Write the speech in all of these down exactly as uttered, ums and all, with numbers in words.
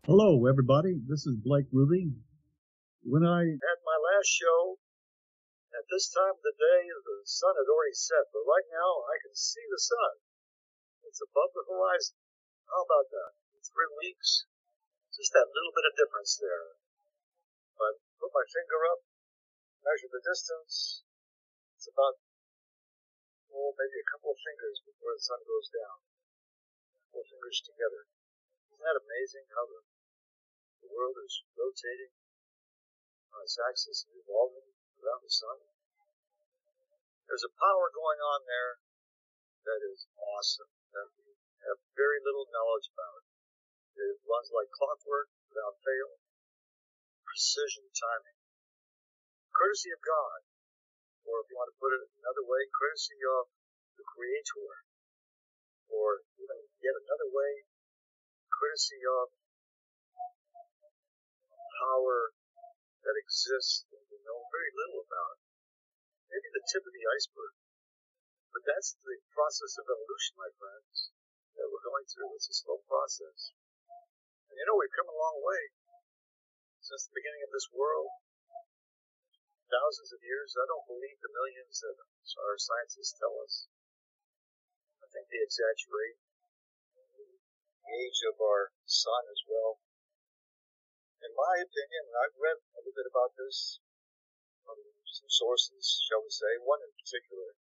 Hello, everybody. This is Blake Ruby. When I had my last show, at this time of the day, the sun had already set, but right now I can see the sun. It's above the horizon. How about that? In three weeks, just that little bit of difference there. But put my finger up, measure the distance. It's about, oh, maybe a couple of fingers before the sun goes down. Four fingers together. Isn't that amazing how the, the world is rotating on its axis and revolving around the sun? There's a power going on there that is awesome, that we have very little knowledge about. It runs like clockwork without fail, precision timing, courtesy of God, or if you want to put it another way, courtesy of the Creator, or even yet another way, courtesy of power that exists that we know very little about. Maybe the tip of the iceberg. But that's the process of evolution, my friends, that we're going through. It's a slow process. And you know, we've come a long way since the beginning of this world. Thousands of years. I don't believe the millions that our scientists tell us. I think they exaggerate the age of our sun as well. In my opinion, and I've read a little bit about this from some sources, shall we say, one in particular.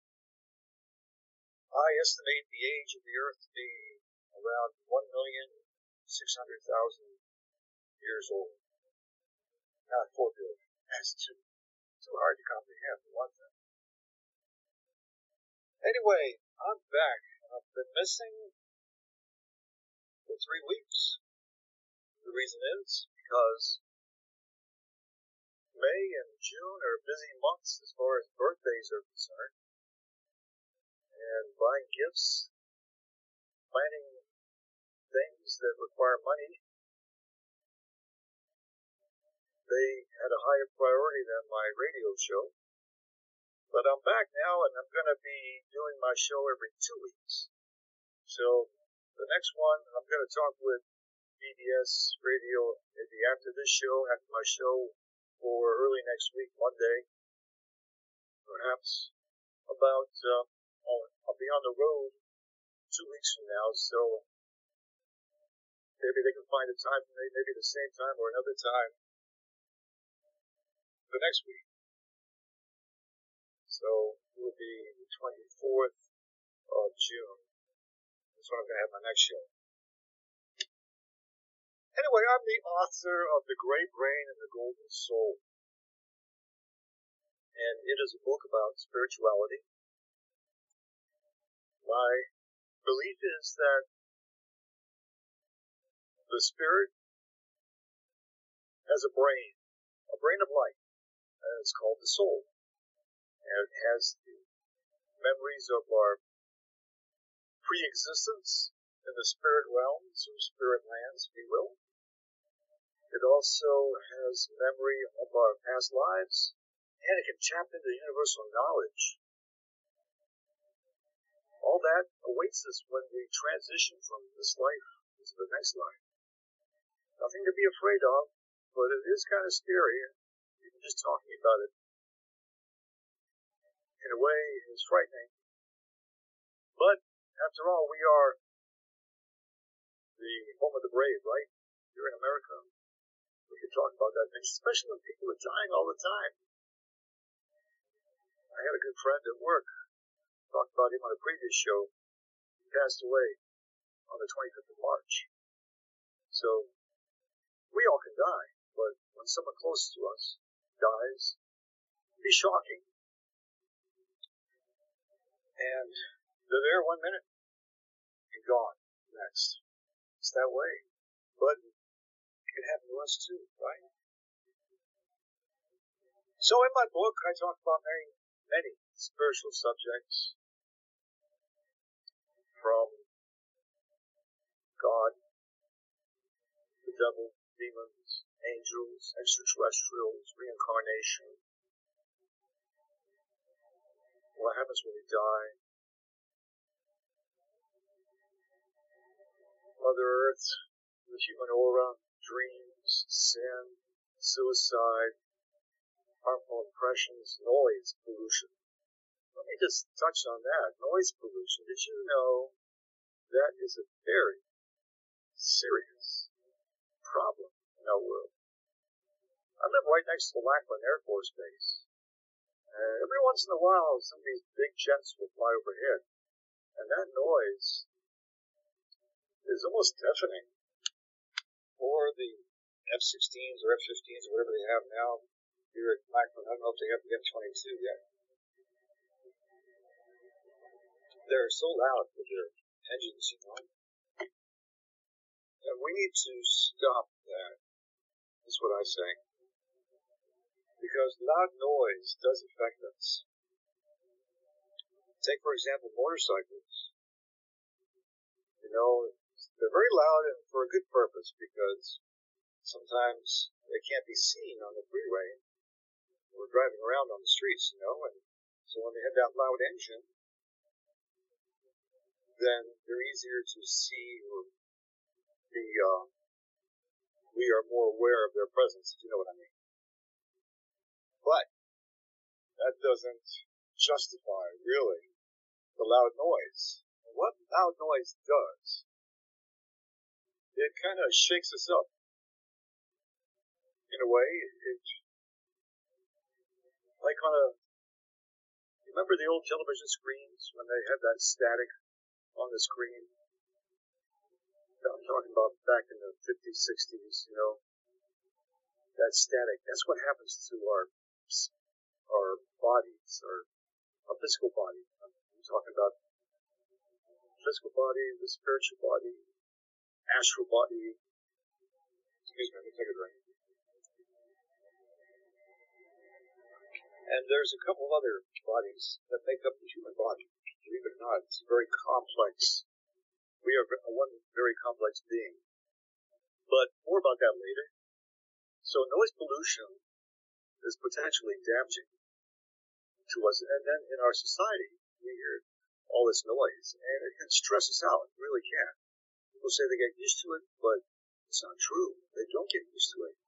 I estimate the age of the Earth to be around one million six hundred thousand years old. Not four billion. That's too, too hard to comprehend for one thing. Anyway, I'm back. I've been missing for three weeks. The reason is because May and June are busy months as far as birthdays are concerned. And buying gifts, planning things that require money, they had a higher priority than my radio show. But I'm back now, and I'm going to be doing my show every two weeks. So the next one, I'm going to talk with B B S Radio maybe after this show, after my show, or early next week, Monday, perhaps, about, uh, I'll, I'll be on the road two weeks from now, so maybe they can find a time for me, maybe the same time or another time for next week. So it will be the twenty-fourth of June. That's when I'm going to have my next show. Anyway, I'm the author of The Gray Brain and the Golden Soul. And it is a book about spirituality. My belief is that the spirit has a brain, a brain of light, and it's called the soul. And it has the memories of our pre-existence in the spirit realms or spirit lands, if you will. It also has memory of our past lives, and it can tap into the universal knowledge. All that awaits us when we transition from this life into the next life. Nothing to be afraid of, but it is kind of scary, even just talking about it. In a way, it's frightening. But, after all, we are the home of the brave, right? Here in America. We can talk about that, especially when people are dying all the time. I had a good friend at work, talked about him on a previous show. He passed away on the twenty-fifth of March. So, we all can die, but when someone close to us dies, it can be shocking. And they're there one minute and gone next. It's that way. But it can happen to us too, right? So in my book, I talk about many, many spiritual subjects, from God, the devil, demons, angels, extraterrestrials, reincarnation, what happens when we die, Mother Earth, the human aura, dreams, sin, suicide, harmful impressions, noise pollution. Let me just touch on that. Noise pollution. Did you know that is a very serious problem in our world? I live right next to Lackland Air Force Base. Uh, every once in a while, some of these big jets will fly overhead, and that noise is almost deafening. Or the F sixteens or F fifteens or whatever they have now here at Lackland. I don't know if they have the F twenty-two yet. They're so loud with their engines, you know. And we need to stop that. That's what I say. Because loud noise does affect us. Take, for example, motorcycles. You know, they're very loud and for a good purpose because sometimes they can't be seen on the freeway. We're driving around on the streets, you know, and so when they have that loud engine, then they're easier to see or be, uh, we are more aware of their presence, if you know what I mean. But that doesn't justify, really, the loud noise. And what loud noise does, it kind of shakes us up. In a way, it, like on a, remember the old television screens when they had that static on the screen? I'm talking about back in the fifties, sixties, you know, that static. That's what happens to our our bodies, our, our physical body. I'm talking about physical body, the spiritual body, astral body. Excuse me, let me take a drink. And there's a couple of other bodies that make up the human body. Believe it or not, it's very complex. We are one very complex being. But more about that later. So noise pollution is potentially damaging to us. And then in our society, we hear all this noise, and it can stress us out. It really can. People say they get used to it, but it's not true. They don't get used to it.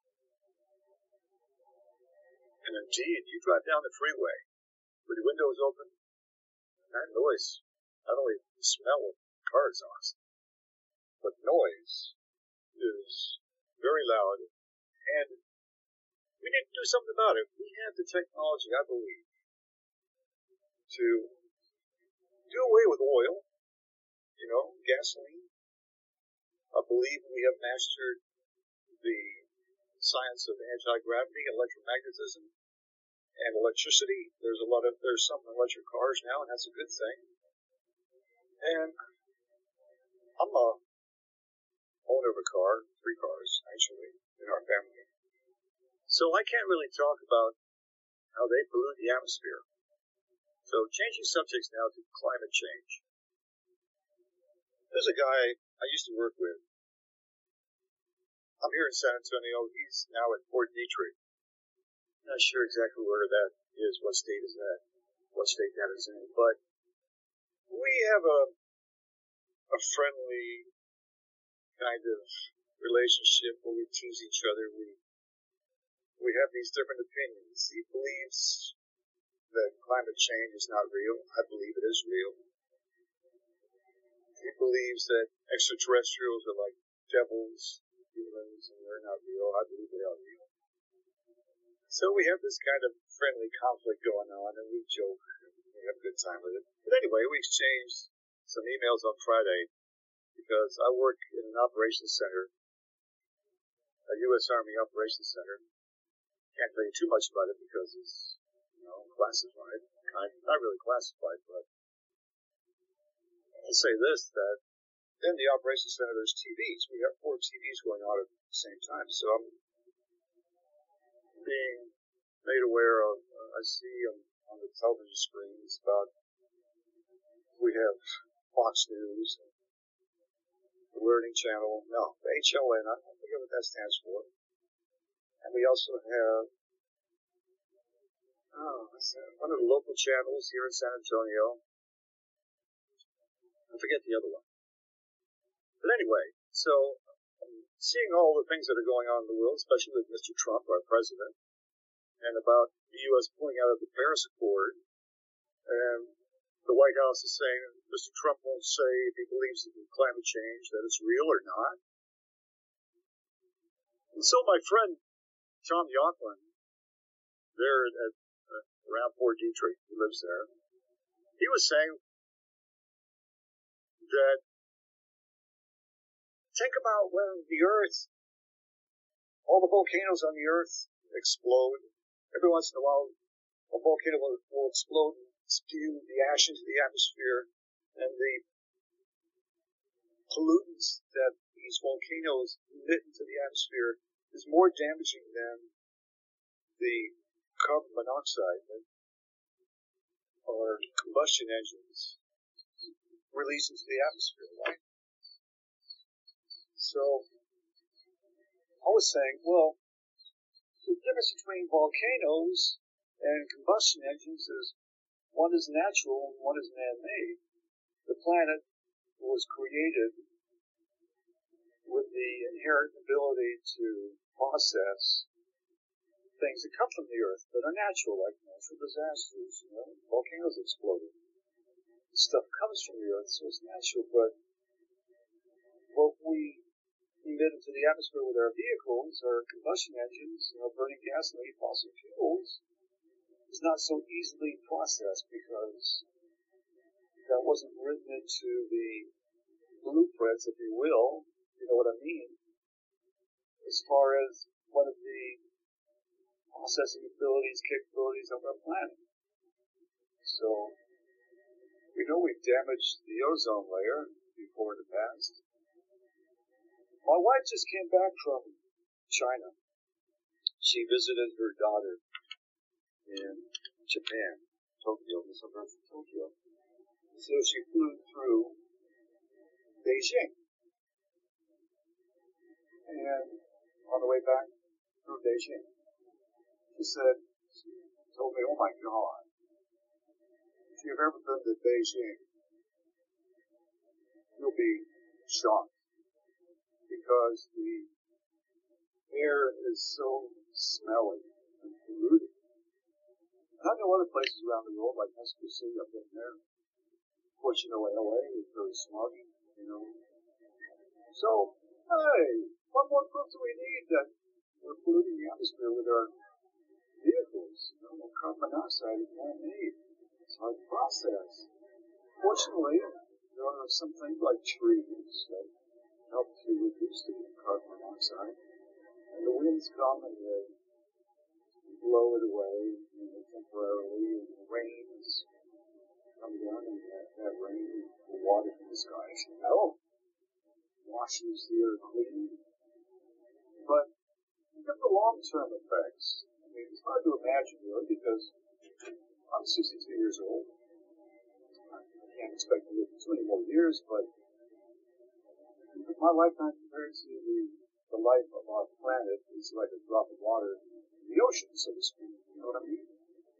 And indeed, you drive down the freeway with the windows open, that noise, not only the smell of car exhaust, but noise is very loud, and we need to do something about it. We have the technology, I believe, to do away with oil, you know, gasoline. I believe we have mastered the science of anti-gravity, electromagnetism, and electricity. There's a lot of, there's some electric cars now, and that's a good thing. And I'm a owner of a car, three cars, actually, in our family. So I can't really talk about how they pollute the atmosphere. So changing subjects now to climate change. There's a guy I used to work with. I'm here in San Antonio. He's now at Fort Detrick. Not sure exactly where that is, what state is that, what state that is in. But we have a a friendly kind of relationship where we tease each other. We we have these different opinions. He believes that climate change is not real. I believe it is real. He believes that extraterrestrials are like devils, demons, and they're not real. I believe they are real. So we have this kind of friendly conflict going on, and we joke. We have a good time with it. But anyway, we exchanged some emails on Friday because I work in an operations center, a U S Army operations center. Can't tell you too much about it because it's, you know, classified. Kind of, not really classified, but I'll say this, that in the operations center there's T Vs. We have four T Vs going on at the same time. So I'm being made aware of, uh, I see on, on the television screens about, we have Fox News, the Learning Channel, no, the H L N, I don't forget what that stands for. And we also have, oh, what's that? One of the local channels here in San Antonio. I forget the other one. But anyway, so I'm seeing all the things that are going on in the world, especially with Mister Trump, our president, and about the U S pulling out of the Paris Accord, and the White House is saying Mister Trump won't say if he believes in climate change, that it's real or not. And so my friend Tom Youngman, there at uh, around Fort Detrick, he lives there, he was saying that think about when the Earth, all the volcanoes on the Earth explode. Every once in a while, a volcano will, will explode and spew the ash into the atmosphere, and the pollutants that these volcanoes emit into the atmosphere is more damaging than the carbon monoxide that our combustion engines release into the atmosphere, right? So I was saying, well, the difference between volcanoes and combustion engines is one is natural and one is man-made. The planet was created with the inherent ability to process things that come from the Earth that are natural, like natural disasters, you know, volcanoes exploding. Stuff comes from the Earth, so it's natural, but what we emit into the atmosphere with our vehicles, our combustion engines, you know, burning gasoline, fossil fuels, is not so easily processed because that wasn't written into the blueprints, if you will, you know what I mean, as far as what are the processing abilities, capabilities of our planet. So, we know we've damaged the ozone layer before in the past. My wife just came back from China. She visited her daughter in Japan, Tokyo, the suburbs of Tokyo. So she flew through Beijing. And on the way back through Beijing, she said, she told me, oh my God, if you've ever been to Beijing, you'll be shocked because the air is so smelly and polluted. And I know other places around the world, like Mexico City, I've been there. Of course, you know, L A is very smoggy, you know. So, hey, what more proof do we need that we're polluting the atmosphere with our vehicles? You know, carbon monoxide is man-made. It's hard to process. Fortunately, there are some things like trees that help to reduce the carbon monoxide. And the winds come and they blow it away, you know, temporarily, and the rains come down, and that, that rain, the water from the sky, as you know, washes the air clean. But look at the long-term effects. I mean, it's hard to imagine, really, because I'm sixty-two years old. I can't expect to live too many more years, but my lifetime compared to the, the life of our planet is like a drop of water in the ocean, so to speak. You know what I mean?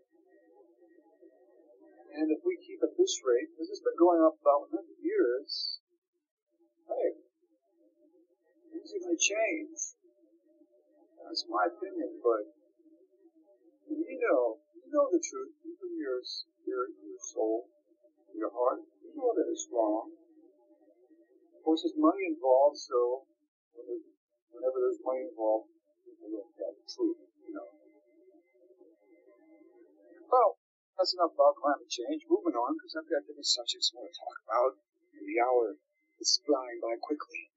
And if we keep at this rate, because it's been going up about one hundred years, hey, things are going to change. That's my opinion, but you know, you know the truth, even your spirit, your soul, your heart, you know that it's wrong. Of course, there's money involved, so whenever there's money involved, people look at the truth, you know. Well, that's enough about climate change. Moving on, because I've got different subjects I want to talk about, and the hour is flying by quickly.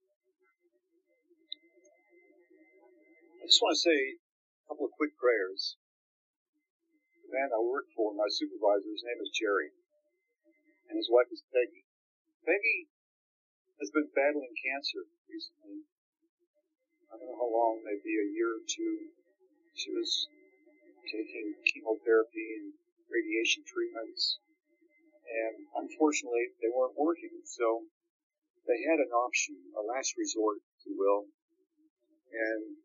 I just want to say a couple of quick prayers. The man I work for, my supervisor, his name is Jerry, and his wife is Peggy. Peggy has been battling cancer recently. I don't know how long, maybe a year or two. She was taking chemotherapy and radiation treatments, and unfortunately they weren't working, so they had an option, a last resort, if you will, and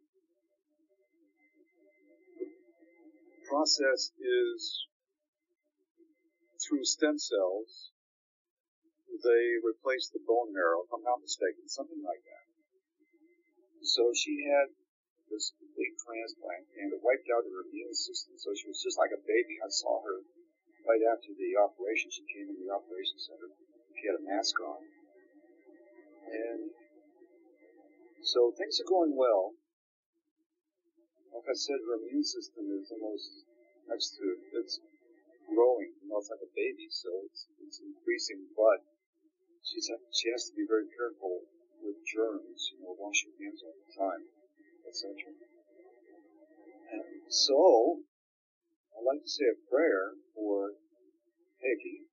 the process is through stem cells. They replace the bone marrow, if I'm not mistaken, something like that. so she had this complete transplant, and it wiped out her immune system, so she was just like a baby. I saw her right after the operation. She came in the operation center. She had a mask on. And so things are going well. Like I said, her immune system is almost next to, it's growing, you know, it's like a baby, so it's, it's increasing, but she's, she has to be very careful with germs, you know, wash your hands all the time, et cetera. And so, I'd like to say a prayer for Peggy.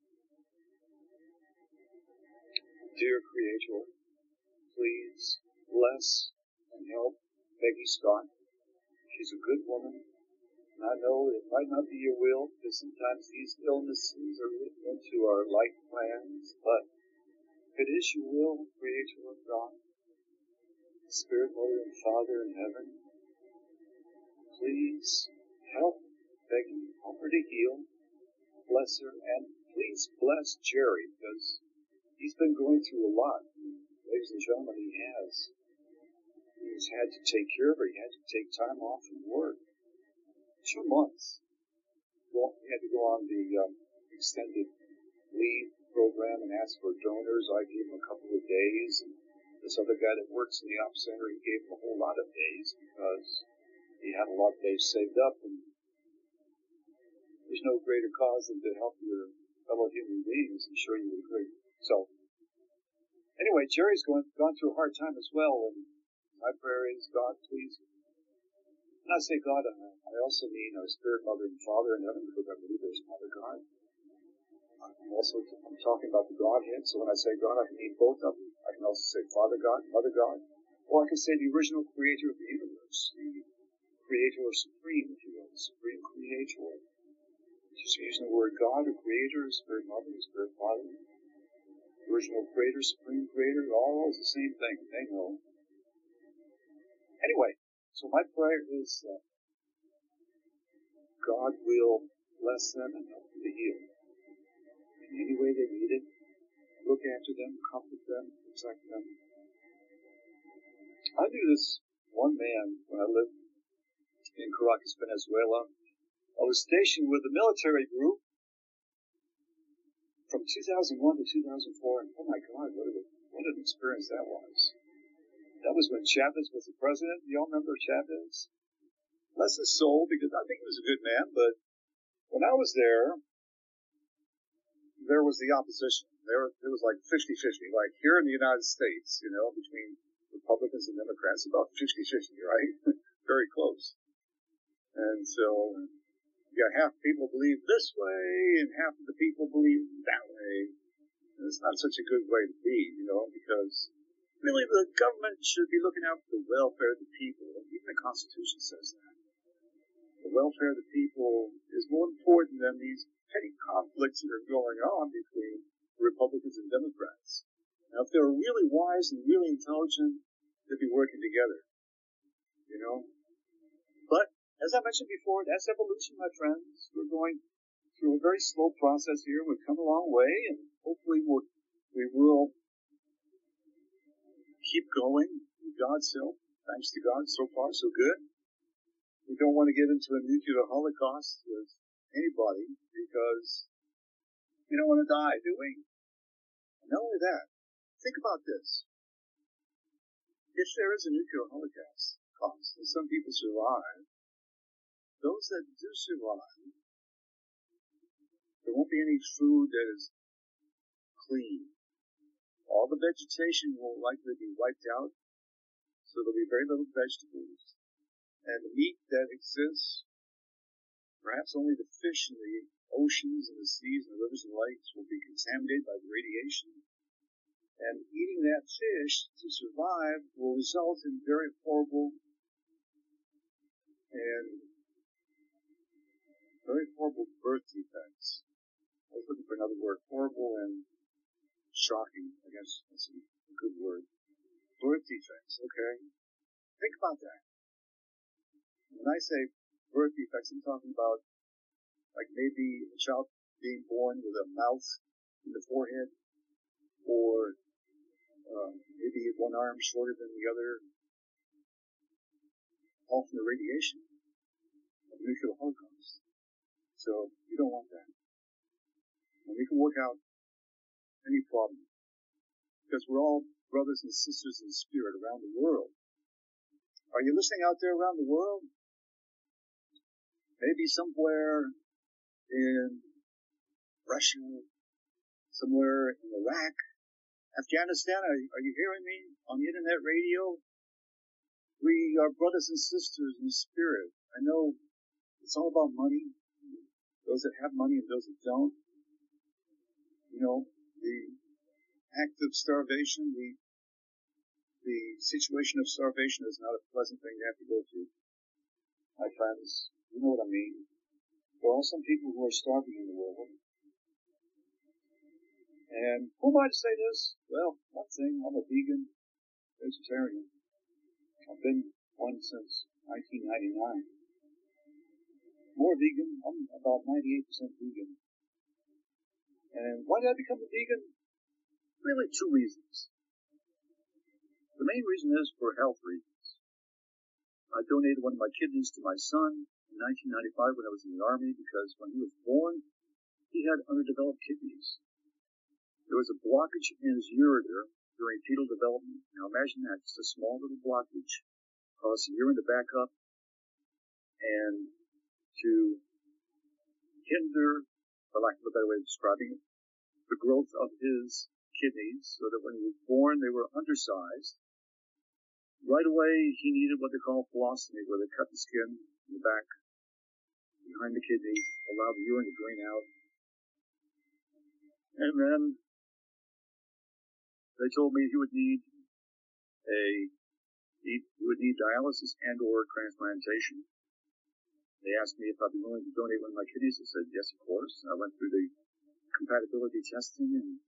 Dear Creator, please bless and help Peggy Scott. She's a good woman, and I know it might not be your will, because sometimes these illnesses are written into our life plans, but if it is your will, Creator of God, Spirit, Mother, and Father in heaven, please help Peggy, help her to heal, bless her, and please bless Jerry, because he's been going through a lot. And ladies and gentlemen, he has. He's had to take care of her. He had to take time off from work. Two months. Well, he had to go on the um, extended leave program and ask for donors. I gave him a couple of days. And this other guy that works in the op center, he gave him a whole lot of days because he had a lot of days saved up. And there's no greater cause than to help your fellow human beings. I'm sure you would agree. So, anyway, Jerry's going, gone through a hard time as well, and my prayer is, God, please. When I say God, I also mean our Spirit, Mother, and Father in heaven, because I believe there's Father God. I'm also I'm talking about the Godhead, so when I say God, I can mean both of them. I can also say Father God, Mother God, or I can say the original Creator of the universe, the Creator Supreme, if you will, the Supreme Creator. Just using the word God, or Creator, Spirit, Mother, Spirit, Father. Original Creator, Supreme Creator, all is the same thing. They know. Anyway, so my prayer is that God will bless them and help them to heal. In any way they need it, look after them, comfort them, protect them. I knew this one man when I lived in Caracas, Venezuela. I was stationed with a military group from two thousand one to two thousand four, and oh my God, what, a, what an experience that was. That was when Chavez was the president. You all remember Chavez? Bless his soul, because I think he was a good man, but when I was there, there was the opposition. There, it was like fifty-fifty, like here in the United States, you know, between Republicans and Democrats, about fifty-fifty, right? Very close. And so, you got half the people believe this way, and half of the people believe that way. And it's not such a good way to be, you know, because really, the government should be looking out for the welfare of the people. Even the Constitution says that. The welfare of the people is more important than these petty conflicts that are going on between Republicans and Democrats. Now, if they were really wise and really intelligent, they'd be working together, you know. But, as I mentioned before, that's evolution, my friends. We're going through a very slow process here. We've come a long way, and hopefully we'll, we will keep going with God's help. Thanks to God, so far so good. We don't want to get into a nuclear holocaust with anybody because we don't want to die, do we? And not only that, think about this. If there is a nuclear holocaust, and some people survive, those that do survive, there won't be any food that is clean. All the vegetation will likely be wiped out, so there'll be very little vegetables. And the meat that exists, perhaps only the fish in the oceans and the seas and the rivers and lakes will be contaminated by the radiation. And eating that fish to survive will result in very horrible and very horrible birth defects. I was looking for another word. Horrible and shocking, I guess that's a good word. Birth defects, okay? Think about that. When I say birth defects, I'm talking about like maybe a child being born with a mouth in the forehead, or uh, maybe one arm shorter than the other, alternate radiation of nuclear holocaust. So you don't want that. And we can work out any problem because we're all brothers and sisters in spirit around the world. Are you listening out there around the world? Maybe somewhere in Russia, somewhere in Iraq, Afghanistan. Are, are you hearing me on the internet radio? We are brothers and sisters in spirit. I know it's all about money. Those that have money and those that don't. You know, the act of starvation, the the situation of starvation is not a pleasant thing to have to go through. My friends, you know what I mean. There are some people who are starving in the world. And who am I to say this? Well, one thing, I'm a vegan, vegetarian. I've been one since nineteen ninety-nine. More vegan, I'm about ninety-eight percent vegan. And why did I become a vegan? Really two reasons. The main reason is for health reasons. I donated one of my kidneys to my son in nineteen ninety-five when I was in the Army because when he was born, he had underdeveloped kidneys. There was a blockage in his ureter during fetal development. Now imagine that, just a small little blockage caused the urine to back up and to hinder, for lack of a better way of describing it, the growth of his kidneys so that when he was born they were undersized. Right away he needed what they call phlostomy, where they cut the skin in the back behind the kidneys, allow the urine to drain out. And then they told me he would need a he would need dialysis and or transplantation. They asked me if I'd be willing to donate one of my kidneys. I said, yes, of course. I went through the compatibility testing, and,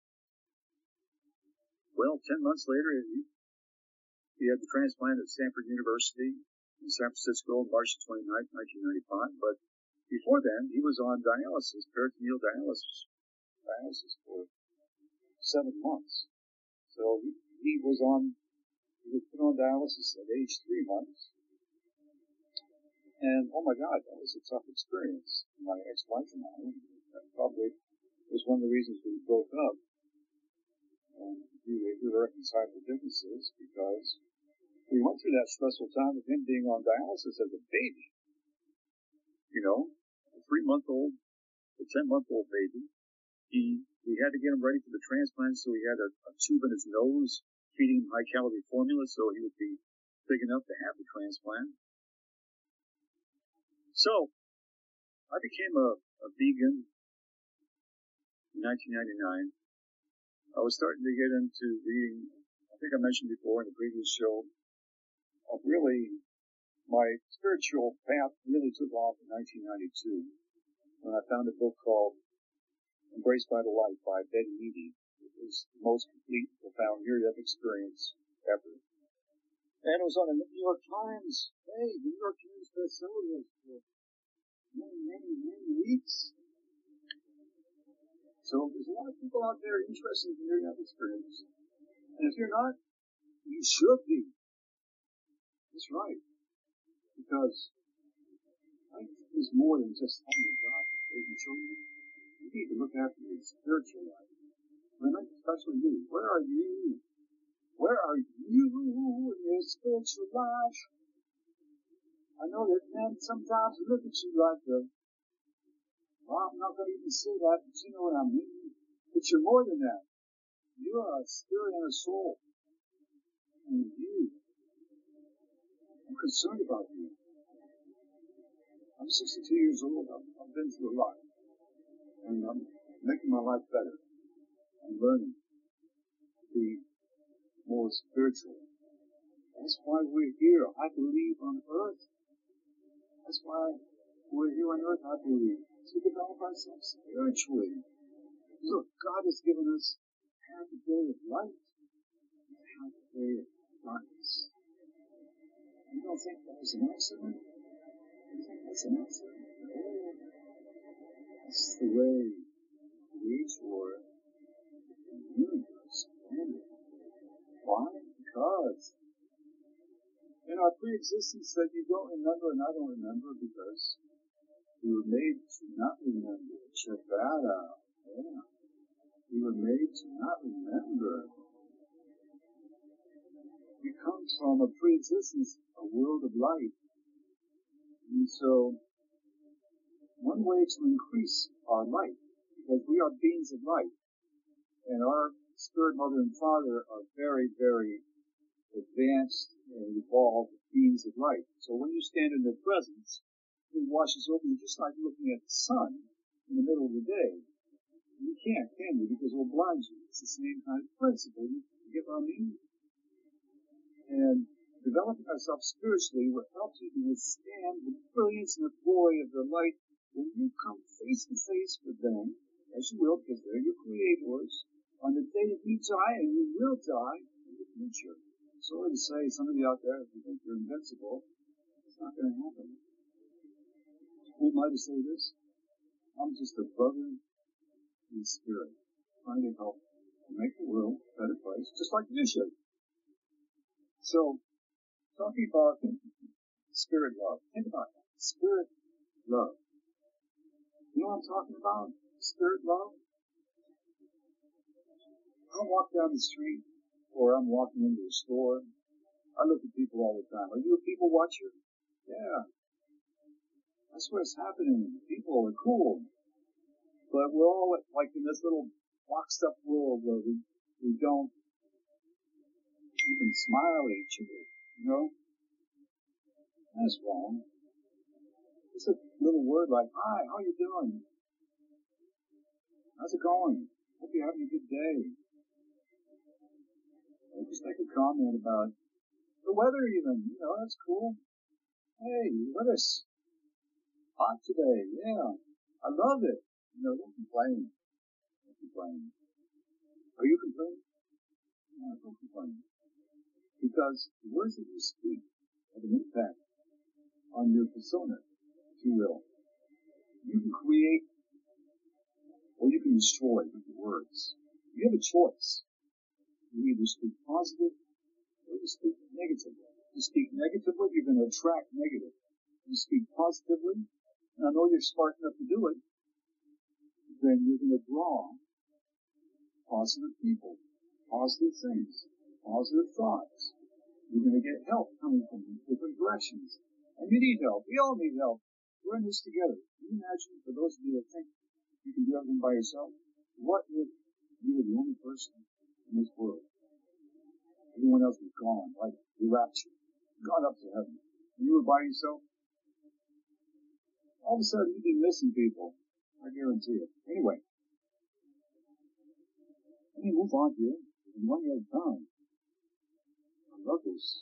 well, ten months later, he, he had the transplant at Stanford University in San Francisco on March twenty-ninth, nineteen ninety-five. But before then, he was on dialysis, peritoneal dialysis, dialysis for seven months. So he, he was on, he was put on dialysis at age three months. And, oh my God, that was a tough experience. My ex-wife and I, that probably was one of the reasons we broke up. And we, we reconciled the differences because we went through that stressful time of him being on dialysis as a baby. You know, a three-month-old, a ten-month-old baby. He, we had to get him ready for the transplant, so he had a, a tube in his nose feeding him high-calorie formula so he would be big enough to have the transplant. So, I became a, a vegan in nineteen ninety-nine. I was starting to get into reading, I think I mentioned before in the previous show, of really, my spiritual path really took off in nineteen ninety-two when I found a book called Embraced by the Light by Betty Eadie. It was the most complete, profound near-death experience ever. And it was on the New York Times. Hey, the New York Times bestseller list for many, many, many weeks. So there's a lot of people out there interested in near-death experience. And if you're not, you should be. That's right. Because life is more than just having a job, raising children. You need to look after your spiritual life. Women, especially you. Where are you? Where are you in your spiritual life? I know that men sometimes look at you like a, well, I'm not going to even say that, but you know what I mean. But you're more than that. You are a spirit and a soul. And you, I'm concerned about you. I'm sixty-two years old. I've, I've been through a lot. And I'm making my life better. I'm learning to be more spiritual. That's why we're here, I believe, on earth. That's why we're here on earth, I believe, to develop ourselves spiritually. Look, God has given us half a day of light and half a day of darkness. You don't think that was an accident? You think that's an accident? No. That's the way Creator and the universe planned it. Why? Because in our pre-existence that you don't remember and I don't remember because we were made to not remember. Chavada. Yeah. We were made to not remember. We come from a pre-existence, a world of light. And so, one way to increase our light, because we are beings of light, and our spirit mother and father are very, very advanced and evolved beings of light. So when you stand in their presence, it washes over you just like looking at the sun in the middle of the day. You can't, can you? Because it will blind you. It's the same kind of principle. You get what I mean? And developing ourselves spiritually will help you to withstand the brilliance and the glory of the light when you come face to face with them, as you will, because they're your creators, on the day that you die, and you will die in the future. Sorry to say, some of you out there, if you think you're invincible, it's not going to happen. Who am I to say this? I'm just a brother in spirit, trying to help and make the world a better place, just like you should. So, talking about spirit love. Think about that. Spirit love. You know what I'm talking about? Spirit love? I walk down the street, or I'm walking into a store. I look at people all the time. Are you a people watcher? Yeah. That's what's happening. People are cool. But we're all like in this little boxed up world where we, we don't even smile at each other, you know? That's wrong. Just a little word like, hi, how you doing? How's it going? Hope you're having a good day. Or just make a comment about the weather even, you know, that's cool. Hey, the weather's hot today, yeah. I love it. You know, don't complain. Don't complain. Are you complaining? No, don't complain. Because the words that you speak have an impact on your persona, if you will. You can create or you can destroy with your words. You have a choice. You either speak positive or you speak negatively. If you speak negatively, you're going to attract negative. If you speak positively, and I know you're smart enough to do it, then you're going to draw positive people, positive things, positive thoughts. You're going to get help coming from different directions. And you need help. We all need help. We're in this together. Can you imagine, for those of you that think you can do everything by yourself, what if you were the only person in this world? Everyone else was gone, like the rapture, gone up to heaven. And you were by yourself? All of a sudden, you'd be missing people. I guarantee it. Anyway, let me move on here. I'm running out of time. I love this.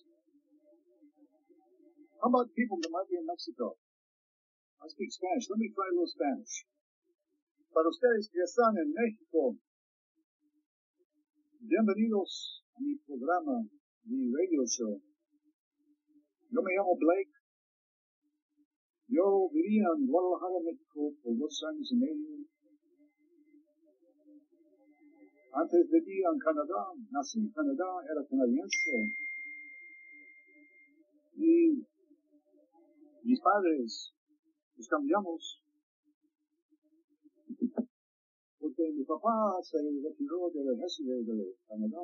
How about people that might be in Mexico? I speak Spanish. Let me try a little Spanish. Para ustedes que están en México, bienvenidos a mi programa, mi radio show. Yo me llamo Blake. Yo vivía en Guadalajara, México, por dos años y medio. Antes vivía en Canadá, nací en Canadá, era canadiense. Y mis padres los cambiamos porque mi papá se retiró del ejército de Canadá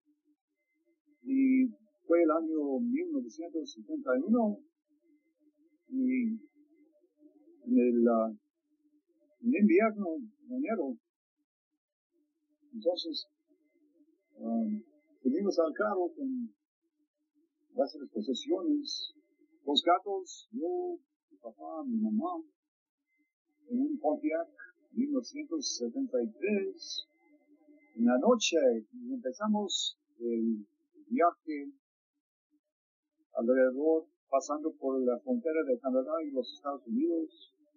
y fue el año mil novecientos setenta y uno y en el, uh, en invierno, en enero, entonces um, subimos al carro con las posesiones, los gatos, yo, mi papá, mi mamá, en un Pontiac mil novecientos setenta y tres. En la noche empezamos el viaje alrededor, pasando por la frontera de Canadá y los Estados Unidos,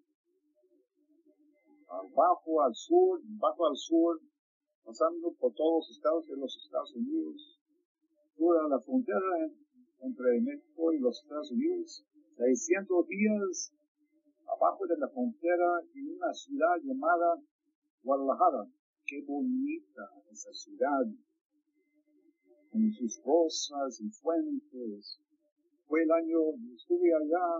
abajo al sur, bajo al sur, pasando por todos los estados de los Estados Unidos, por la frontera entre México y los Estados Unidos, seiscientos días abajo de la frontera en una ciudad llamada Guadalajara. Qué bonita esa ciudad, con sus rosas y fuentes. Fue fue el año, estuve allá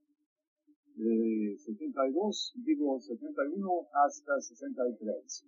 de setenta y dos, digo setenta y uno hasta sesenta y tres.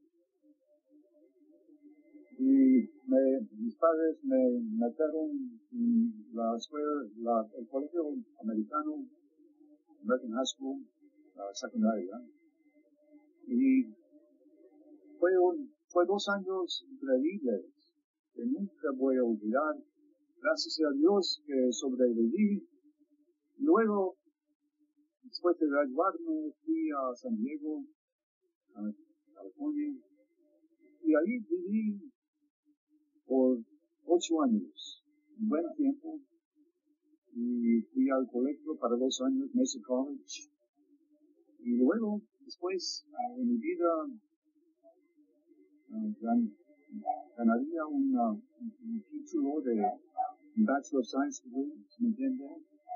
Y me, mis padres me metieron en la escuela, la, el colegio americano, American High School, la secundaria. Y fue, un, fue dos años increíbles que nunca voy a olvidar. Gracias a Dios que sobreviví. Luego, después de graduarme, fui a San Diego, a California, y ahí viví por ocho años, un buen tiempo, y fui al colegio para dos años, Mesa College, y luego, después, en mi vida, uh, gan, ganaría una, un, un título de Bachelor of Science degree, ¿me entiende?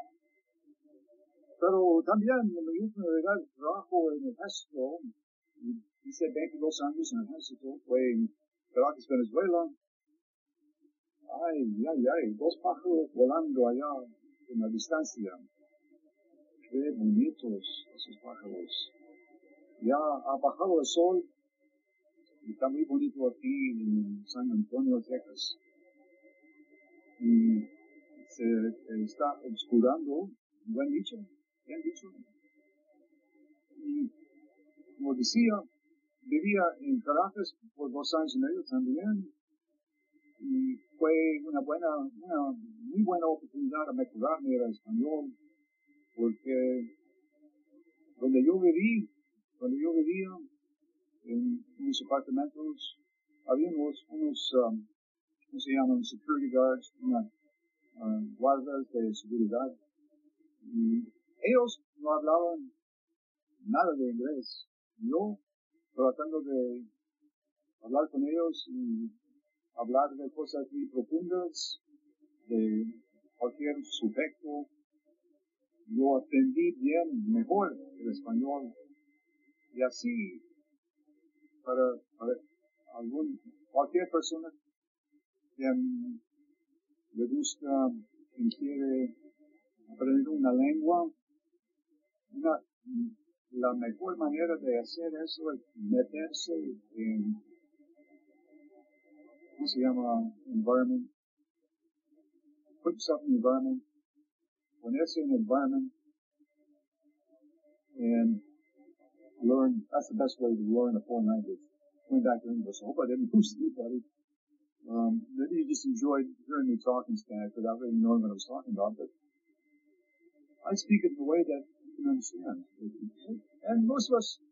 Pero también me gusta agregar trabajo en el ejército, hice veintidós años en el ejército, fue en Caracas, Venezuela. Ay, ay, ay, dos pájaros volando allá en la distancia. Qué bonitos esos pájaros. Ya ha bajado el sol y está muy bonito aquí en San Antonio, Texas. Y se está oscurando, buen dicho, bien dicho. Y como decía, vivía en Caracas por dos años y medio también. Y fue una buena, una muy buena oportunidad a mejorarme el español, porque donde yo viví, donde yo vivía, en unos apartamentos, había unos, unos um, ¿cómo se llaman? Security guards, una, uh, guardas de seguridad, y ellos no hablaban nada de inglés. Yo, tratando de hablar con ellos y hablar de cosas muy profundas, de cualquier sujeto, yo aprendí bien, mejor el español. Y así, para, para algún, cualquier persona que le gusta, que quiere aprender una lengua, una, la mejor manera de hacer eso es meterse en, ¿cómo se llama? Environment. Put yourself in the environment. Ponerse en el environment and learn. That's the best way to learn a foreign language. Going back to English. I hope I didn't lose anybody. Um, maybe you just enjoyed hearing me talk in Spanish without really knowing what I was talking about, but I speak it in a way that you can understand. And most of us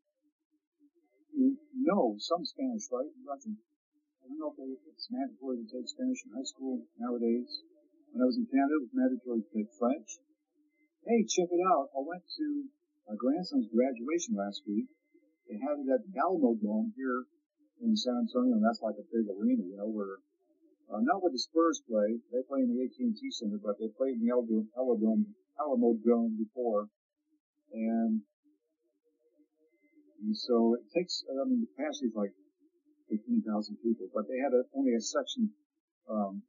know some Spanish, right? Russian. I don't know if it's mandatory to take Spanish in high school nowadays. When I was in Canada, it was mandatory to take French. Hey, check it out. I went to my grandson's graduation last week. They had it at the Alamo Dome here in San Antonio, and that's like a big arena, you know, where, uh, not where the Spurs play. They play in the A T and T Center, but they played in the Alamo Dome, Alamo Dome before. And, and so it takes, I mean, the capacity is like fifteen thousand people, but they had a, only a section, um,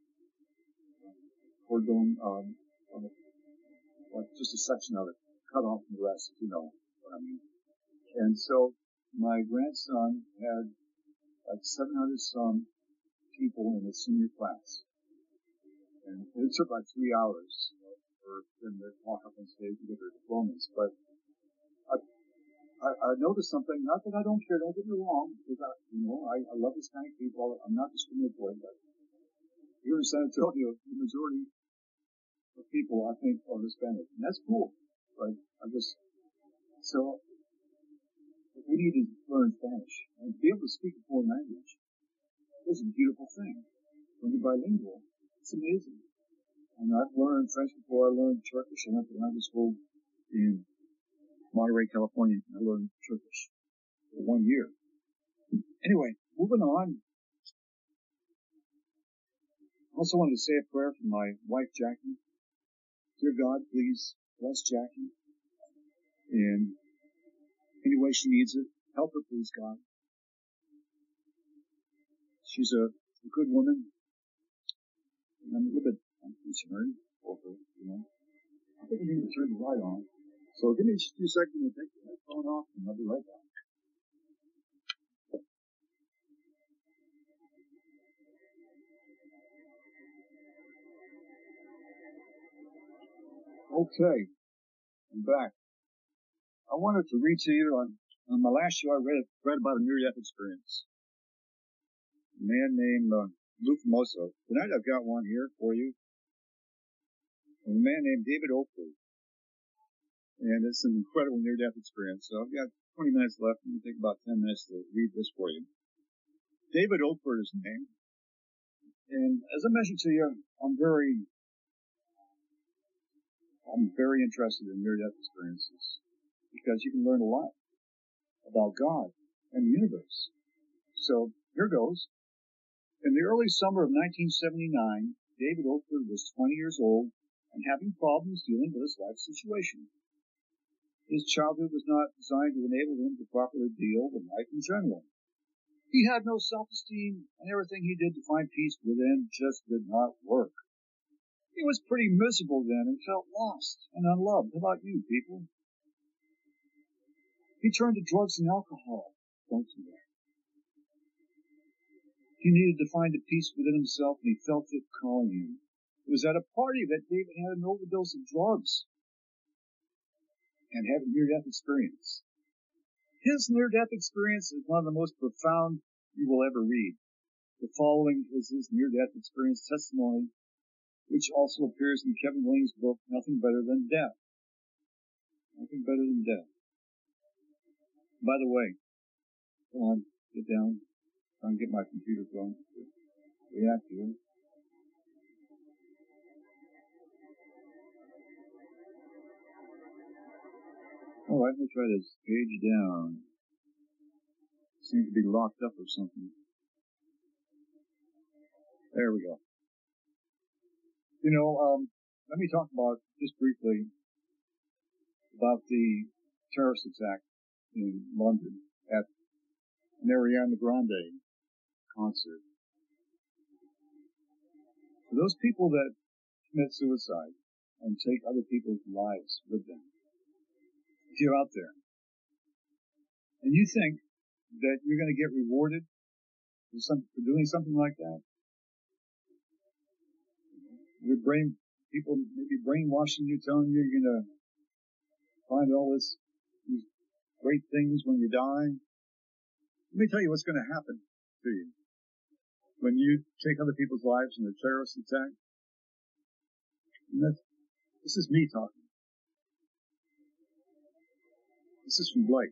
for going, um, like just a section of it, cut off from the rest, you know what I mean. And so my grandson had like seven hundred some people in his senior class. And it took like three hours for them to walk up on stage and get their diplomas. But I, I, I noticed something, not that I don't care, don't get me wrong, because I, you know, I, I love Hispanic people, I'm not discriminatory, but here in San Antonio, the majority of people, I think, are Hispanic. And that's cool, right? I just, so, we need to learn Spanish. And to be able to speak a foreign language is a beautiful thing. When you're bilingual, it's amazing. And I've learned French before. I learned Turkish. I went to language school in Monterey, California. I learned Turkish for one year. Anyway, moving on. I also wanted to say a prayer for my wife, Jackie. Dear God, please bless Jackie in any way she needs it. Help her, please, God. She's a, a good woman. And I'm a little bit concerned for her. know. I think we need to turn the light on. So give me just a few seconds to take the phone off, and I'll be right back. Okay, I'm back. I wanted to read to you on, on my last show. I read read about a near-death experience. A man named uh, Lou Famoso. Tonight I've got one here for you. A man named David Oakley. And it's an incredible near-death experience. So I've got twenty minutes left. I'm going to take about ten minutes to read this for you. David Oakley is his name. And as I mentioned to you, I'm very, I'm very interested in near-death experiences because you can learn a lot about God and the universe. So here goes. In the early summer of nineteen seventy-nine, David Oakley was twenty years old and having problems dealing with his life situation. His childhood was not designed to enable him to properly deal with life in general. He had no self-esteem, and everything he did to find peace within just did not work. He was pretty miserable then and felt lost and unloved. How about you, people? He turned to drugs and alcohol. Don't do that. He needed to find a peace within himself, and he felt it calling him. It was at a party that David had an overdose of drugs and had a near-death experience. His near-death experience is one of the most profound you will ever read. The following is his near-death experience testimony, which also appears in Kevin Williams' book, Nothing Better Than Death. Nothing Better Than Death. By the way, come on, get down. Try and get my computer going to react here. All right, let me try this page down. Seems to be locked up or something. There we go. You know, um, let me talk about, just briefly, about the terrorist attack in London at an Ariana Grande concert. For those people that commit suicide and take other people's lives with them, if you're out there and you think that you're going to get rewarded for, some, for doing something like that, your brain, people maybe brainwashing you, telling you you're going to find all this, these great things when you die. Let me tell you what's going to happen to you when you take other people's lives in a terrorist attack. And that's, this is me talking. This is from Blake.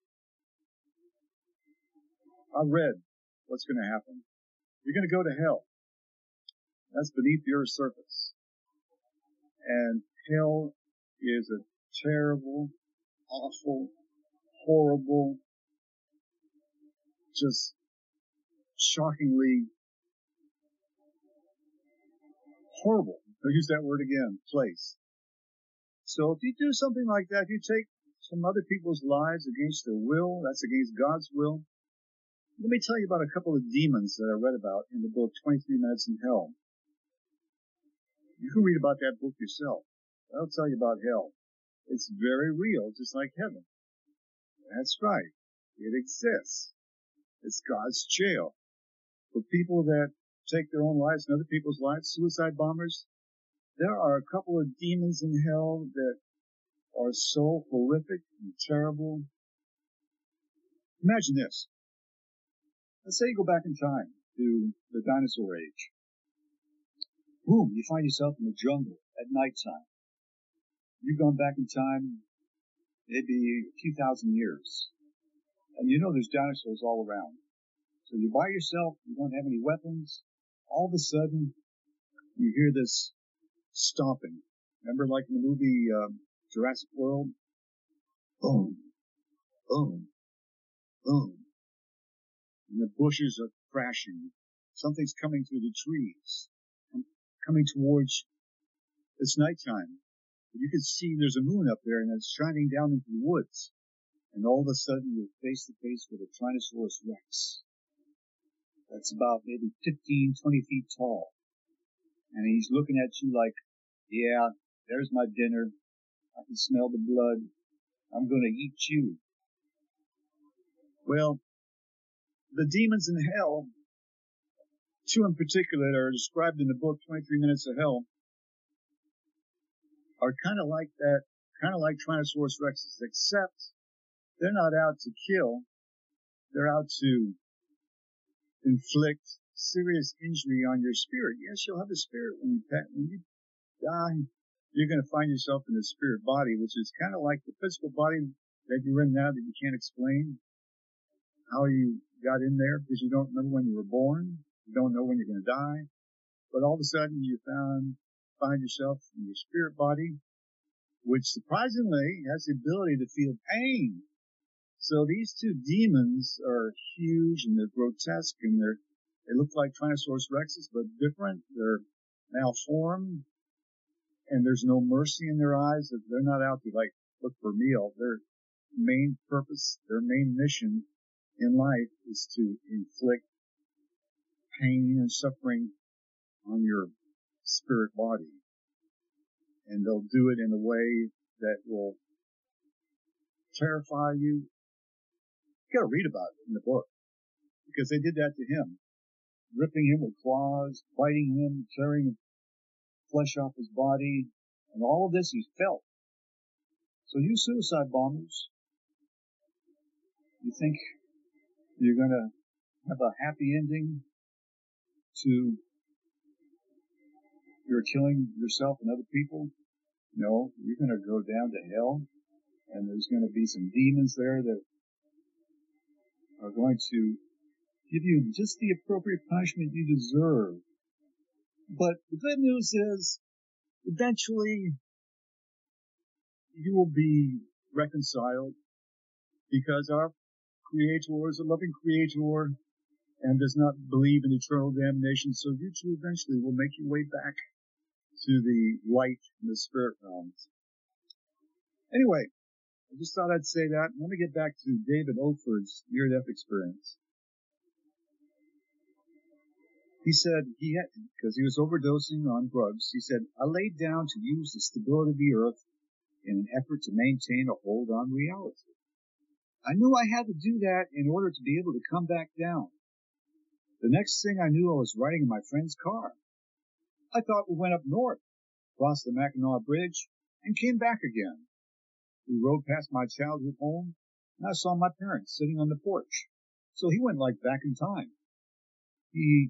I read what's going to happen. You're going to go to hell. That's beneath the earth's surface. And hell is a terrible, awful, horrible, just shockingly horrible. I'll use that word again, place. So if you do something like that, if you take some other people's lives against their will, that's against God's will. Let me tell you about a couple of demons that I read about in the book twenty-three Minutes in Hell. You can read about that book yourself. I'll tell you about hell. It's very real, just like heaven. That's right. It exists. It's God's jail. For people that take their own lives and other people's lives, suicide bombers, there are a couple of demons in hell that are so horrific and terrible. Imagine this. Let's say you go back in time to the dinosaur age. Boom, you find yourself in the jungle at nighttime. You've gone back in time maybe a few thousand years. And you know there's dinosaurs all around. So you're by yourself, you don't have any weapons. All of a sudden, you hear this stomping. Remember like in the movie um, Jurassic World? Boom, boom, boom. And the bushes are crashing. Something's coming through the trees, coming towards you. It's nighttime. You can see there's a moon up there and it's shining down into the woods. And all of a sudden you're face to face with a Tyrannosaurus Rex. That's about maybe fifteen, twenty feet tall. And he's looking at you like, yeah, There's my dinner. I can smell the blood. I'm going to eat you. Well, the demons in hell, two in particular that are described in the book, twenty-three Minutes of Hell, are kind of like that, kind of like Tyrannosaurus Rexes, except they're not out to kill. They're out to inflict serious injury on your spirit. Yes, you'll have a spirit when you, when you die. You're going to find yourself in a spirit body, which is kind of like the physical body that you're in now that you can't explain how you got in there because you don't remember when you were born. You don't know when you're going to die. But all of a sudden you found, find yourself in your spirit body, which surprisingly has the ability to feel pain. So these two demons are huge and they're grotesque and they're, they look like Tyrannosaurus Rexes, but different. They're malformed and there's no mercy in their eyes. They're not out to like look for a meal. Their main purpose, their main mission in life is to inflict pain and suffering on your spirit body. And they'll do it in a way that will terrify you. You gotta read about it in the book. Because they did that to him. Ripping him with claws, biting him, tearing flesh off his body. And all of this he felt. So you suicide bombers, you think you're gonna have a happy ending to your killing yourself and other people? No, you're gonna go down to hell. And there's gonna be some demons there that are going to give you just the appropriate punishment you deserve. But the good news is, eventually, you will be reconciled because our Creator is a loving Creator and does not believe in eternal damnation. So you too eventually will make your way back to the light and the spirit realms. Anyway, I just thought I'd say that. Let me get back to David Oakford's near-death experience. He said he had, because he was overdosing on drugs, he said, I laid down to use the stability of the earth in an effort to maintain a hold on reality. I knew I had to do that in order to be able to come back down. The next thing I knew, I was riding in my friend's car. I thought we went up north, crossed the Mackinac Bridge, and came back again. We rode past my childhood home, and I saw my parents sitting on the porch. So he went like back in time. He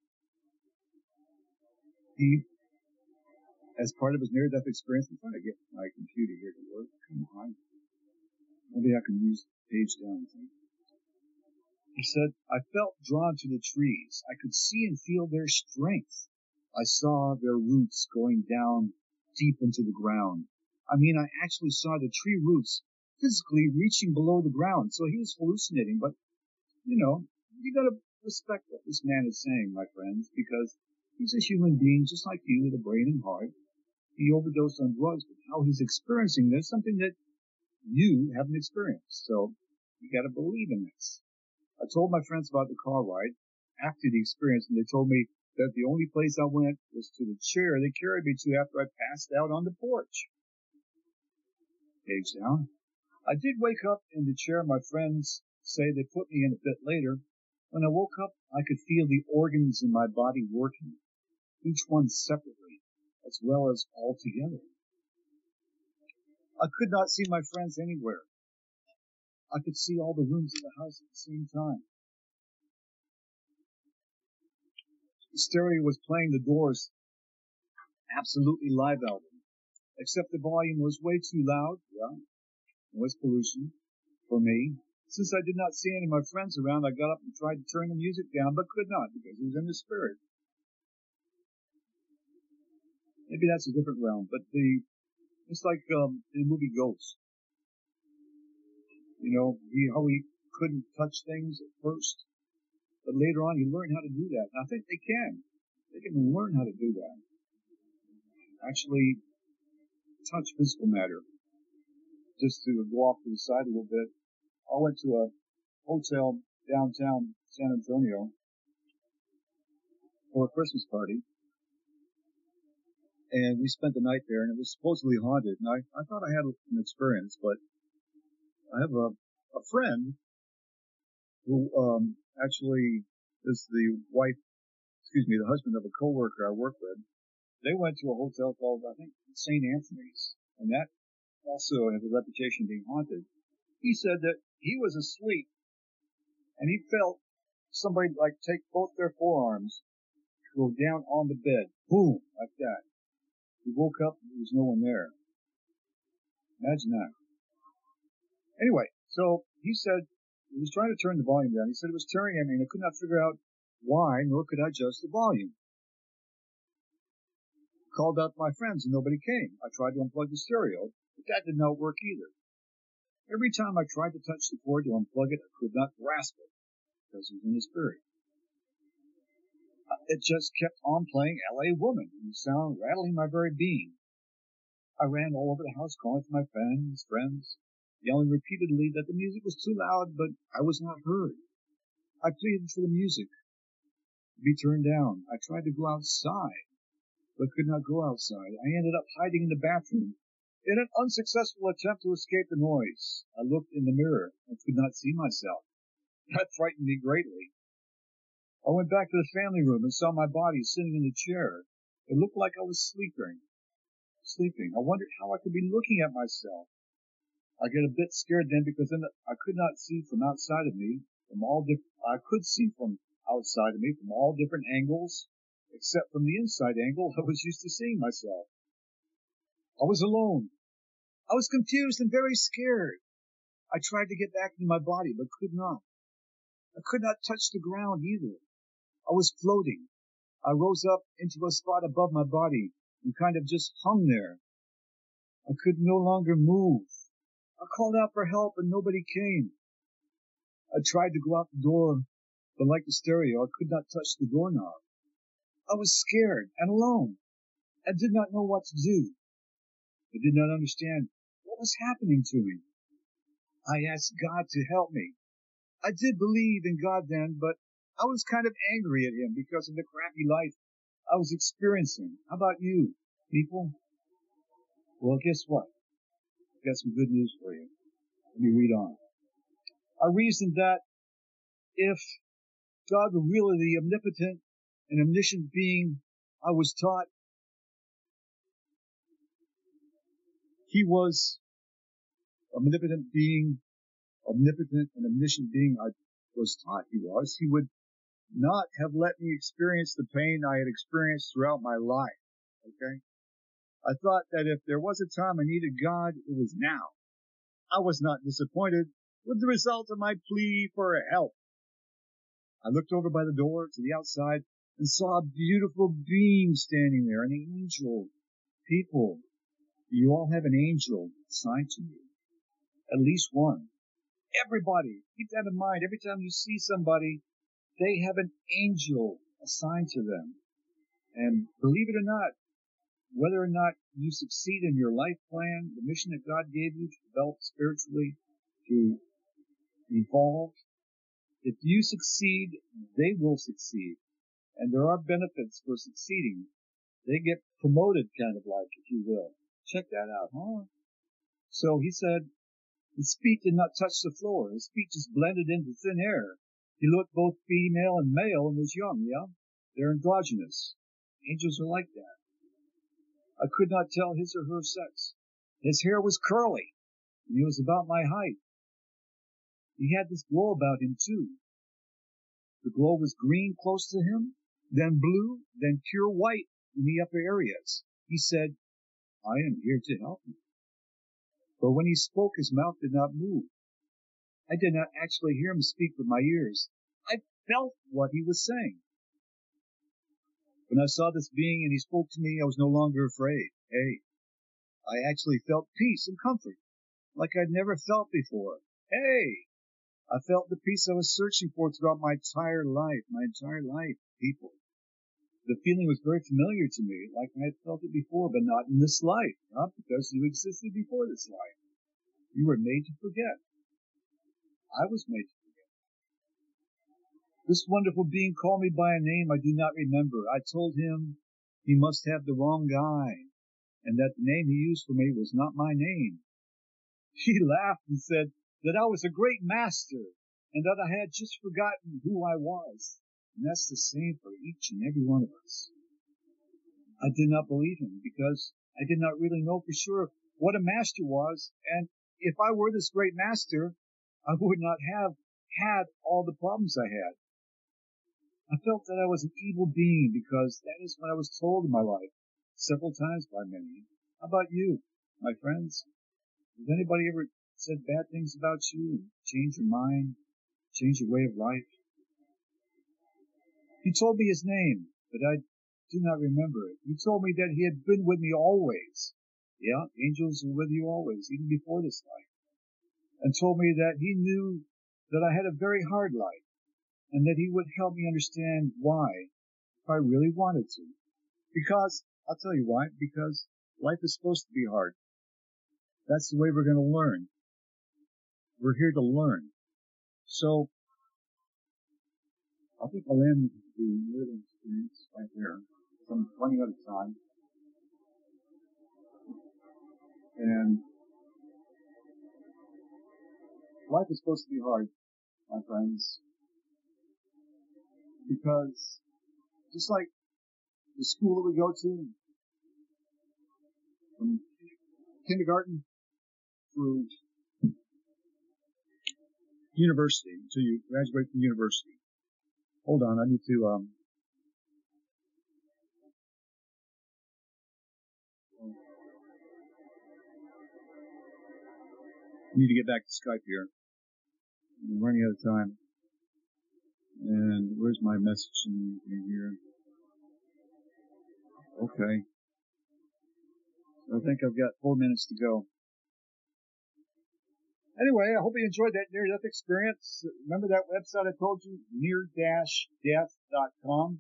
He, as part of his near-death experience, I'm trying to get my computer here to work. Come on. Maybe I can use page down. He said, I felt drawn to the trees. I could see and feel their strength. I saw their roots going down deep into the ground. I mean, I actually saw the tree roots physically reaching below the ground. So he was hallucinating. But, you know, you got to respect what this man is saying, my friends, because he's a human being just like you with a brain and heart. He overdosed on drugs, but how he's experiencing this, something that you haven't experienced. So you got to believe in this. I told my friends about the car ride after the experience, and they told me that the only place I went was to the chair they carried me to after I passed out on the porch. Page down. I did wake up in the chair my friends say they put me in a bit later. When I woke up, I could feel the organs in my body working, each one separately, as well as all together. I could not see my friends anywhere. I could see all the rooms of the house at the same time. The stereo was playing the Doors' Absolutely Live album, except the volume was way too loud. Yeah, noise pollution for me. Since I did not see any of my friends around, I got up and tried to turn the music down, but could not because it was in the spirit. Maybe that's a different realm, but the it's like um, in the movie Ghost. You know, he, how he couldn't touch things at first, but later on he learned how to do that. And I think they can. They can learn how to do that. Actually, touch physical matter. Just to go off to the side a little bit, I went to a hotel downtown San Antonio for a Christmas party. and we spent the night there, and it was supposedly haunted. And I, I thought I had an experience, but I have a, a friend who um, actually is the wife, excuse me, the husband of a coworker I work with. They went to a hotel called, I think, Saint Anthony's, and that also has a reputation of being haunted. He said that he was asleep, and he felt somebody like take both their forearms, go down on the bed, boom, like that. He woke up, and there was no one there. Imagine that. Anyway, so he said he was trying to turn the volume down. He said it was tearing at me, and I could not figure out why, nor could I adjust the volume. Called out my friends, and nobody came. I tried to unplug the stereo, but that did not work either. Every time I tried to touch the cord to unplug it, I could not grasp it, because it was in the spirit. It just kept on playing L A Woman, and the sound rattling my very being. I ran all over the house calling for my friends, friends, yelling repeatedly that the music was too loud, but I was not heard. I pleaded for the music to be turned down. I tried to go outside, but could not go outside. I ended up hiding in the bathroom in an unsuccessful attempt to escape the noise. I looked in the mirror and could not see myself. That frightened me greatly. I went back to the family room and saw my body sitting in the chair. It looked like I was sleeping. Sleeping. I wondered how I could be looking at myself. I get a bit scared then because then I could not see from outside of me, from all different, I could see from outside of me from all different angles, except from the inside angle I was used to seeing myself. I was alone. I was confused and very scared. I tried to get back into my body, but could not. I could not touch the ground either. I was floating. I rose up into a spot above my body and kind of just hung there. I could no longer move. I called out for help and nobody came. I tried to go out the door, but like the stereo, I could not touch the doorknob. I was scared and alone. I did not know what to do. I did not understand what was happening to me. I asked God to help me. I did believe in God then, but I was kind of angry at him because of the crappy life I was experiencing. How about you, people? Well, guess what? I've got some good news for you. Let me read on. I reasoned that if God were really the omnipotent and omniscient being I was taught he was, omnipotent being, omnipotent and omniscient being I was taught he was, he would not have let me experience the pain I had experienced throughout my life. Okay? I thought that if there was a time I needed God, it was now. I was not disappointed with the result of my plea for help. I looked over by the door to the outside and saw a beautiful being standing there, an angel. People, you all have an angel assigned to you. At least one. Everybody, keep that in mind. Every time you see somebody, they have an angel assigned to them. And believe it or not, whether or not you succeed in your life plan, the mission that God gave you to develop spiritually, to evolve, if you succeed, they will succeed. And there are benefits for succeeding. They get promoted, kind of like, if you will. Check that out, huh? So he said, his feet did not touch the floor. His feet just blended into thin air. He looked both female and male and was young, yeah? They're androgynous. Angels are like that. I could not tell his or her sex. His hair was curly, and he was about my height. He had this glow about him, too. The glow was green close to him, then blue, then pure white in the upper areas. He said, I am here to help you. But when he spoke, his mouth did not move. I did not actually hear him speak with my ears. I felt what he was saying. When I saw this being and he spoke to me, I was no longer afraid. Hey, I actually felt peace and comfort, like I'd never felt before. Hey, I felt the peace I was searching for throughout my entire life, my entire life, people. The feeling was very familiar to me, like I had felt it before, but not in this life, not because you existed before this life. You were made to forget. I was made to forget. This wonderful being called me by a name I do not remember. I told him he must have the wrong guy, and that the name he used for me was not my name. He laughed and said that I was a great master, and that I had just forgotten who I was. And that's the same for each and every one of us. I did not believe him because I did not really know for sure what a master was, and if I were this great master, I would not have had all the problems I had. I felt that I was an evil being because that is what I was told in my life, several times by many. How about you, my friends? Has anybody ever said bad things about you and changed your mind, changed your way of life? He told me his name, but I do not remember it. He told me that he had been with me always. Yeah, angels are with you always, even before this life. And told me that he knew that I had a very hard life, and that he would help me understand why, if I really wanted to. Because, I'll tell you why, because life is supposed to be hard. That's the way we're going to learn. We're here to learn. So, I think I'll end the living experience right there. So I'm running out of time. And life is supposed to be hard, my friends. Because just like the school that we go to, from kindergarten through university, until you graduate from university. Hold on, I need to, um, I need to get back to Skype here. I'm running out of time. And where's my message in here? Okay. I think I've got four minutes to go. Anyway, I hope you enjoyed that near-death experience. Remember that website I told you? near dash death dot com.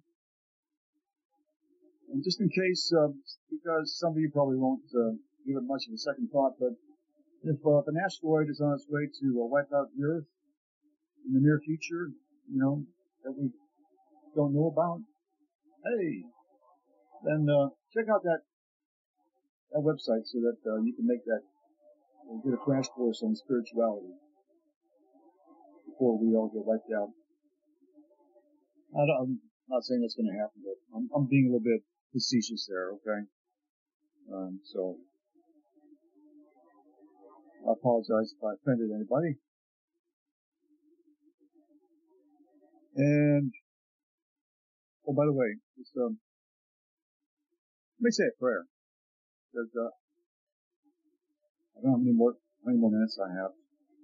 And just in case, uh, because some of you probably won't uh, give it much of a second thought, but if, uh, if an asteroid is on its way to uh, wipe out the Earth in the near future, you know, that we don't know about, hey, then uh, check out that that website so that uh, you can make that, uh, get a crash course on spirituality before we all get wiped out. I don't, I'm not saying that's going to happen, but I'm, I'm being a little bit facetious there, okay? Um, so, I apologize if I offended anybody. And, oh, by the way, just, um, let me say a prayer. Because, uh, I don't know how many more, how many more minutes I have.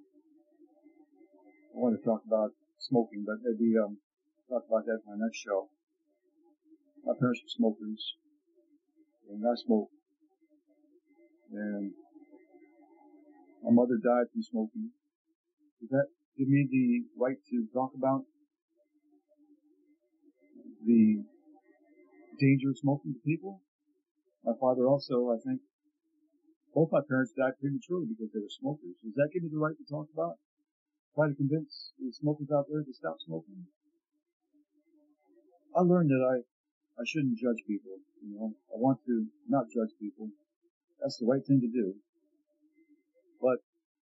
I want to talk about smoking, but maybe, um, talk about that in my next show. My parents were smokers, and I smoked. And my mother died from smoking. Does that give me the right to talk about the danger of smoking to people? My father also, I think, both my parents died prematurely because they were smokers. Does that give me the right to talk about? Try to convince the smokers out there to stop smoking? I learned that I, I shouldn't judge people, you know. I want to not judge people. That's the right thing to do. But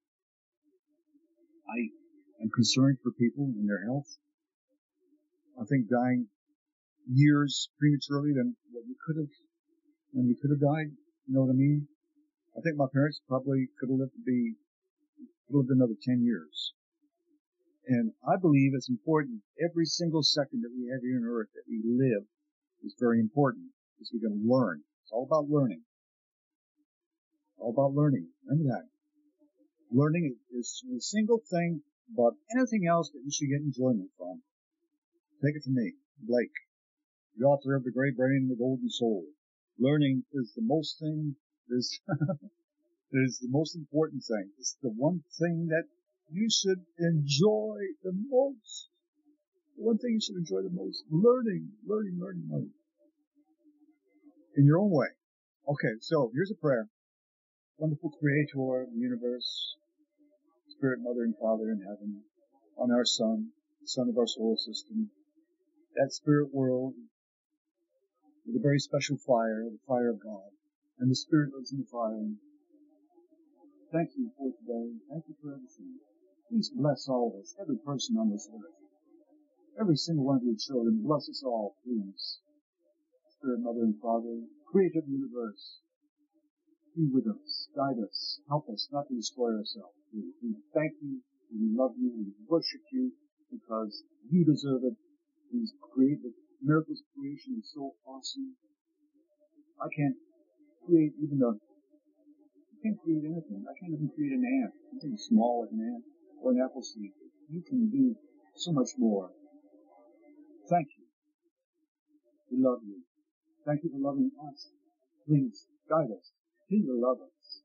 I am concerned for people and their health. I think dying years prematurely than what you could have, than you could have died, you know what I mean? I think my parents probably could have lived to be, could have lived another ten years. And I believe it's important, every single second that we have here on earth that we live is very important, because we're going to learn. It's all about learning. All about learning. Remember that. Learning is the single thing above anything else that you should get enjoyment from. Take it from me, Blake, the author of The Great Brain and the Golden Soul. Learning is the most thing, is, is the most important thing. It's the one thing that you should enjoy the most. The one thing you should enjoy the most. Learning, learning, learning, learning. In your own way. Okay, so here's a prayer. Wonderful Creator of the universe, Spirit, Mother, and Father in heaven, on our Son, the Son of our solar system, that spirit world with a very special fire, the fire of God. And the Spirit lives in the fire. Thank you for today. Thank you for everything. Please bless all of us, every person on this earth. Every single one of your children, bless us all, please. Spirit, Mother, and Father, creator of the universe, be with us, guide us, help us not to destroy ourselves. We, we thank you, we love you, we worship you, because you deserve it. These creative miracles of creation is so awesome. I can't create even a, I can't create anything. I can't even create an ant, something small like an ant or an apple seed. You can do so much more. Thank you. We love you. Thank you for loving us. Please guide us. Continue to love us.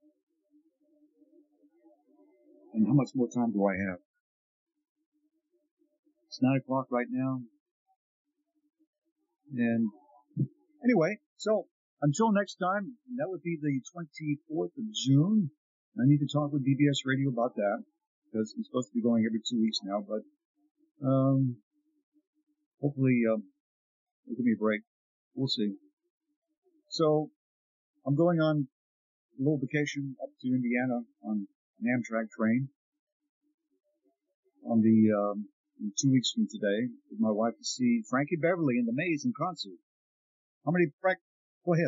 And how much more time do I have? It's nine o'clock right now. And anyway, so until next time, that would be the twenty-fourth of June. I need to talk with B B S Radio about that, because I'm supposed to be going every two weeks now, but um, hopefully um, it'll give me a break. We'll see. So I'm going on a little vacation up to Indiana on an Amtrak train on the um, in two weeks from today with my wife to see Frankie Beverly and the Maze in concert. How many, Frank? Go ahead.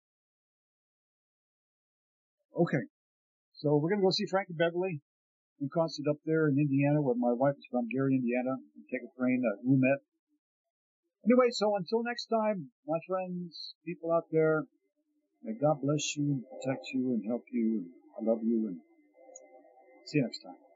Okay. So we're going to go see Frankie Beverly in concert up there in Indiana, where my wife is from, Gary, Indiana, and take a train to Wilmette. Anyway, so until next time, my friends, people out there, may God bless you and protect you and help you. And I love you, and see you next time.